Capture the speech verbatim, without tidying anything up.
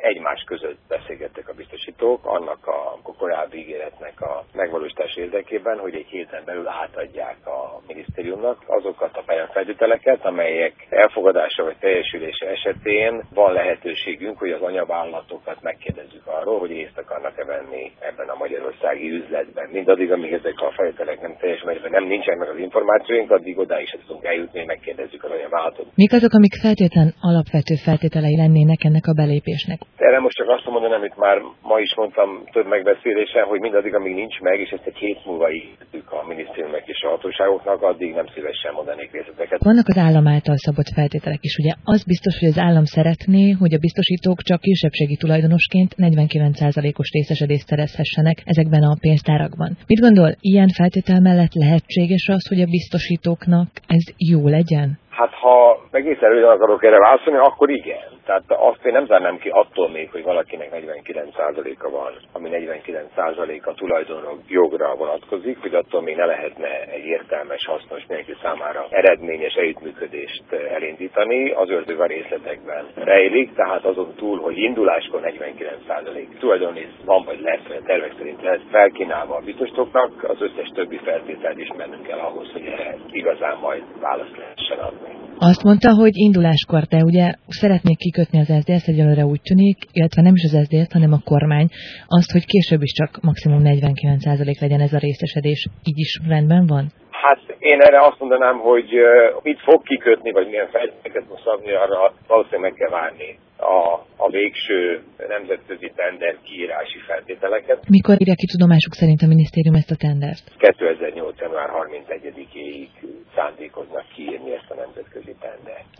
egymás között beszélgettek a biztosítók annak a korábbi ígéretnek a megvalósítás érdekében, hogy egy héten belül átadják a minisztériumnak azokat a pályánfeltételeket, amelyek elfogadása vagy teljesülése esetén van lehetőségünk, hogy az anyavállalatokat megkérdezzük arról, hogy részt akarnak-e venni ebben a magyarországi üzletben. Mindaddig, amíg ezek a feltételek nem teljes mértékben nem nincsenek meg az információink, addig odáig se tudunk eljutni, hogy megkérdezzük az anyavállalatokat. Mik azok, amik feltétlen alapvető feltételei lennének ennek a belépésnek? Erre most csak azt mondom, amit már ma is mondtam több megbeszélésen, hogy mindaddig, amíg nincs meg, és ezt egy hét múlva ígértük a minisztériumnak és a hatóságoknak, addig nem szívesen mondanék részleteket. Vannak az állam által szabott feltételek is, ugye? Az biztos, hogy az állam szeretné, hogy a biztosítók csak kisebbségi tulajdonosként negyvenkilenc százalékos részesedést szerezhessenek ezekben a pénztárakban. Mit gondol, ilyen feltétel mellett lehetséges az, hogy a biztosítóknak ez jó legyen? Hát ha egészen röviden akarok erre válaszolni, akkor igen. Tehát azt én nem zárnám ki attól még, hogy valakinek negyvenkilenc százaléka van, ami negyvenkilenc százaléka tulajdonok jogra vonatkozik, hogy attól még ne lehetne egy értelmes, hasznos, mindenki számára eredményes együttműködést elindítani. Az ördög a részletekben rejlik, tehát azon túl, hogy induláskor negyvenkilenc százalék tulajdonrész van vagy lesz, vagy a tervek szerint lesz felkínálva a biztosítóknak, az összes többi feltételt ismernünk kell ahhoz, hogy erre igazán majd választ lehessen adni. Azt mondta, hogy induláskor, de ugye szeretnék kikötni az es zé es, egyelőre úgy tűnik, illetve nem is az es zé es, hanem a kormány, azt, hogy később is csak maximum negyvenkilenc százalék legyen ez a részesedés. Így is rendben van? Hát én erre azt mondanám, hogy uh, mit fog kikötni, vagy milyen feltételeket fog szabni, arra valószínűleg meg kell várni a, a végső nemzetközi tender kiírási feltételeket. Mikor írja ki tudomásuk szerint a minisztérium ezt a tendert? kétezer-nyolc. január harmincegyedikéig szándékoznak kiírni ezt a nemzetközi tendert.